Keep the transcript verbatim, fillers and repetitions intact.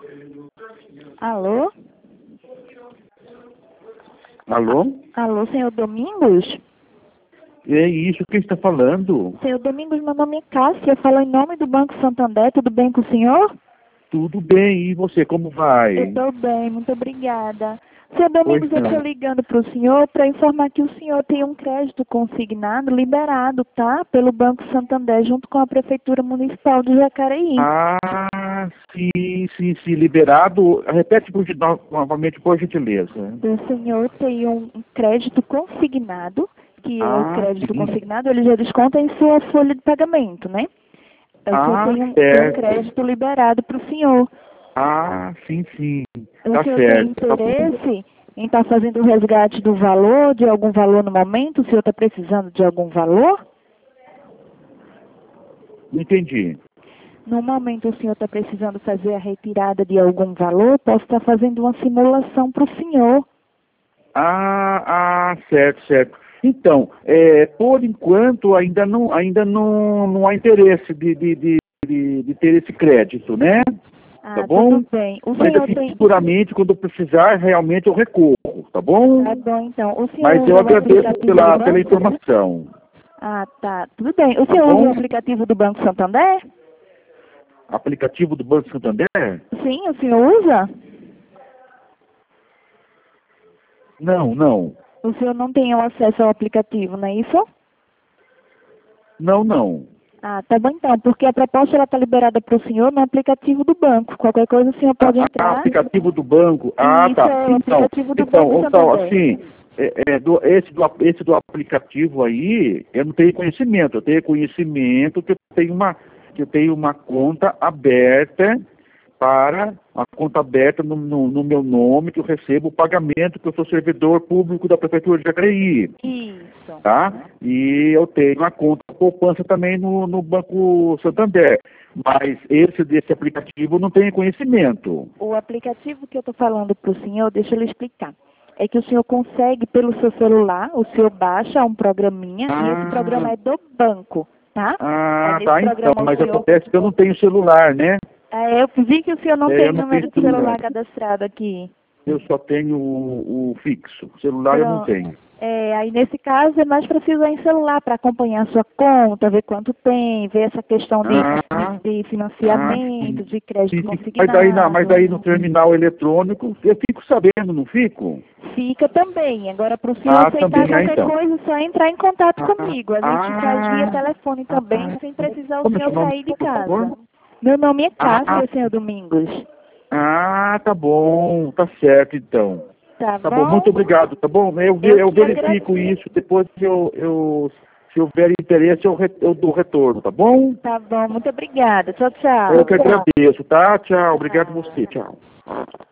Alô? Alô? Alô, senhor Domingos? É isso, quem está falando? Senhor Domingos, meu nome é Cássia, eu falo em nome do Banco Santander, tudo bem com o senhor? Tudo bem, e você, como vai? Eu estou bem, muito obrigada. Senhor Pois Domingos, eu não. estou ligando para o senhor para informar que o senhor tem um crédito consignado, liberado, tá? Pelo Banco Santander, junto com a Prefeitura Municipal de Jacareí. Ah, sim, sim, sim, liberado. Repete por, novamente, por gentileza. O senhor tem um um crédito consignado, que é o Ah, crédito sim. consignado, ele já desconta em sua folha de pagamento, né? O senhor Ah, tem um, tem um certo. crédito liberado para o senhor. Ah, sim, sim. O Tá senhor tem certo. Tá bom. interesse em estar fazendo o resgate do valor, de algum valor no momento? O senhor está precisando de algum valor? Não entendi. No momento o senhor está precisando fazer a retirada de algum valor? Posso estar fazendo uma simulação para o senhor. Ah, ah, certo, certo. Então, é, por enquanto ainda não, ainda não, não há interesse de, de, de, de, de ter esse crédito, né? Ah, Tá bom? tudo bem. O Mas senhor assim, tem... futuramente, quando eu precisar, realmente eu recorro, tá bom? Tá bom, então. O senhor Mas usa eu o agradeço aplicativo pela, do pela banco? informação, Ah, tá. Tudo bem. O tá senhor usa o bom? aplicativo do Banco Santander? Aplicativo do Banco Santander? Sim, o senhor usa? Não, não. O senhor não tem o acesso ao aplicativo, não é isso? Não, não. Ah, tá bom então, porque a proposta ela está liberada para o senhor no aplicativo do banco. Qualquer coisa o senhor pode Ah, ah, entrar. aplicativo do banco? Ah, Isso tá. é o Então, aplicativo do Banco então, então Santander. assim, é, é, do, esse, do, esse do aplicativo aí, eu não tenho conhecimento. Eu tenho conhecimento que eu tenho uma, que eu tenho uma conta aberta para uma conta aberta no, no, no meu nome, que eu recebo o pagamento, que eu sou servidor público da Prefeitura de Jacareí, Isso. tá? E eu tenho uma conta poupança também no, no Banco Santander. Mas esse desse aplicativo eu não tenho conhecimento. O aplicativo que eu estou falando para o senhor, deixa eu lhe explicar. É que o senhor consegue pelo seu celular, o senhor baixa um programinha e esse programa Ah, é do banco, tá? Aí ah, nesse tá, então. programa o Mas senhor... acontece que eu não tenho celular, né? Ah, eu vi que o senhor não É, tem eu não tenho número de celular. celular cadastrado aqui. Eu só tenho o, o fixo. Celular eu não Pronto. tenho. É, aí nesse caso é mais preciso em celular para acompanhar a sua conta, ver quanto tem, ver essa questão de, Ah, de, de ah, financiamento, sim. de crédito Sim, sim. Mas daí, não, mas consignado. daí no terminal eletrônico eu fico sabendo, não fico? Fica também. Agora, para o senhor Ah, aceitar também, ah, qualquer então. coisa, é só entrar em contato Ah, comigo. A gente faz via ah, telefone também, sem precisar o como é seu senhor nome, sair de por casa. favor? Meu nome é Ah, Cássia, senhor Domingos. ah, tá bom, tá certo então. Tá Tá bom, muito bom? obrigado, tá bom? Eu, ve- Eu eu que verifico agradeço. isso, depois eu, eu, se houver interesse eu, re- eu dou retorno, tá bom? Tá bom, muito obrigada. Tchau, Eu que tchau. agradeço, tá? Tchau, obrigado a você, Tchau. tchau.